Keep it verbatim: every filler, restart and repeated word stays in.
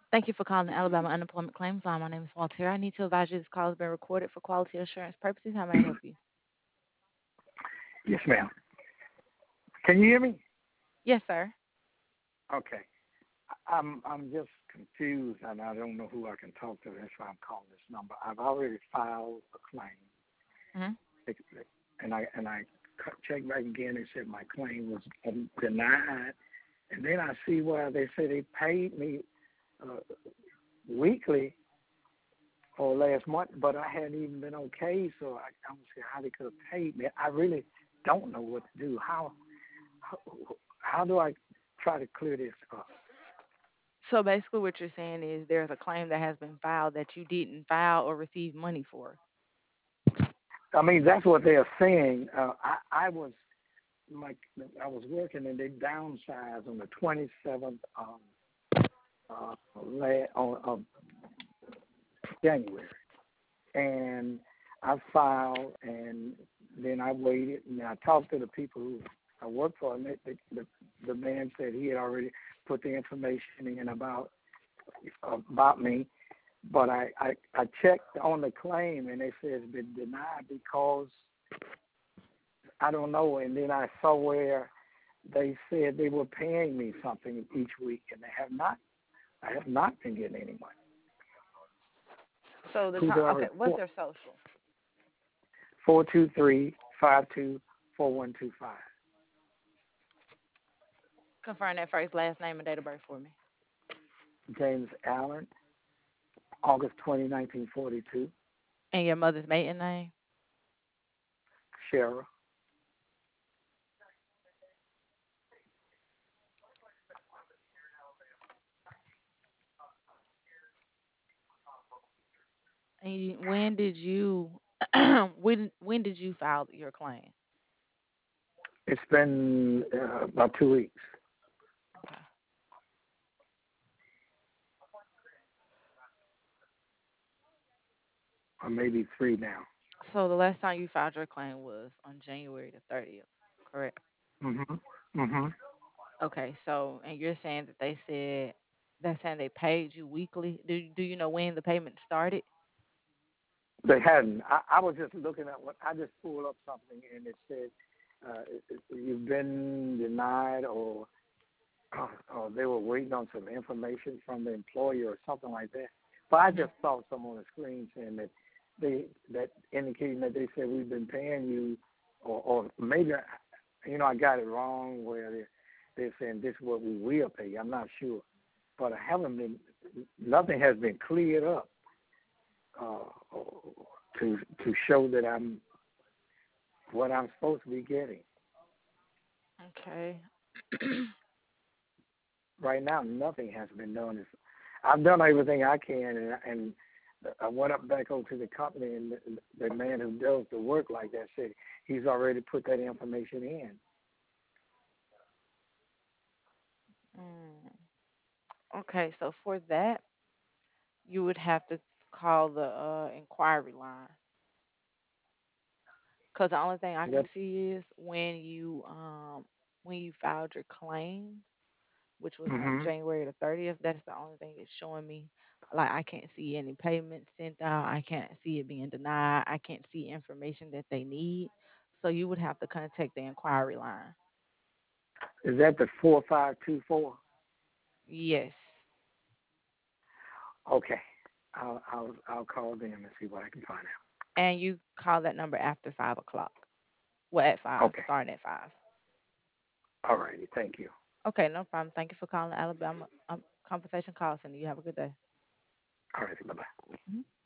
Thank you for calling the Alabama Unemployment Claims Line. My name is Walter. I need to advise you this call has been recorded for quality assurance purposes. How may I help you? Yes, ma'am. Can you hear me? Yes, sir. Okay. I'm I'm just confused and I don't know who I can talk to. That's why I'm calling this number. I've already filed a claim, hmm and I and I checked back again and said my claim was um, denied. And then I see where they say they paid me uh, weekly for last month, but I hadn't even been okay. So I, I don't see how they could have paid me. I really don't know what to do. How how, how do I try to clear this up? So basically, what you're saying is there's a claim that has been filed that you didn't file or receive money for. I mean, that's what they're saying. Uh, I, I was my I was working and they downsized on the twenty-seventh um, uh, la- on, of January, and I filed, and then I waited, and I talked to the people who I worked for, and they, the, the the man said he had already put the information in about about me, but I, I I checked on the claim, and they said it's been denied because I don't know. And then I saw where they said they were paying me something each week, and they have not. I have not been getting any money. So the Who do con- I okay, what's report? their social? Four two three five two four one two five. Confirm that first, last name, and date of birth for me. James Allen, August twenty, nineteen forty two. And your mother's maiden name. Sheriff. And you, when did you when when did you file your claim? It's been uh, about two weeks, Okay. or maybe three now. So the last time you filed your claim was on January the thirtieth, correct? Mhm. Mhm. Okay, so and you're saying that they said they're saying they paid you weekly. Do do you know when the payment started? They hadn't. I, I was just looking at what I just pulled up something, and it said uh, it, it- you've been denied, or or they were waiting on some information from the employer or something like that. But I hmm just saw some on the screen saying that they that indicating that they said we've been paying you, or, or maybe you know I got it wrong where they they're saying this is what we will pay you. I'm not sure, but I haven't been. Nothing has been cleared up uh, to to show that I'm what I'm supposed to be getting. Okay. Right now, nothing has been done. It's, I've done everything I can, and, and I went up back over to the company, and the, the man who does the work like that said he's already put that information in. Mm. Okay, so for that, you would have to call the uh, inquiry line because the only thing I can That see is when you um when you filed your claim, which was on hmm January the thirtieth. That's the only thing it's showing me. Like I can't see any payments sent out. I can't see it being denied. I can't see information that they need. So you would have to contact the inquiry line. is that the four five two four? Yes. Okay, I'll I'll I'll call them and see what I can find And you call that number after five o'clock. Well, at out. five, Okay, starting at five. all righty, thank you. Okay, no problem. Thank you for calling the Alabama um, Compensation Call Center. You have a good day. All righty, bye bye. Mhm.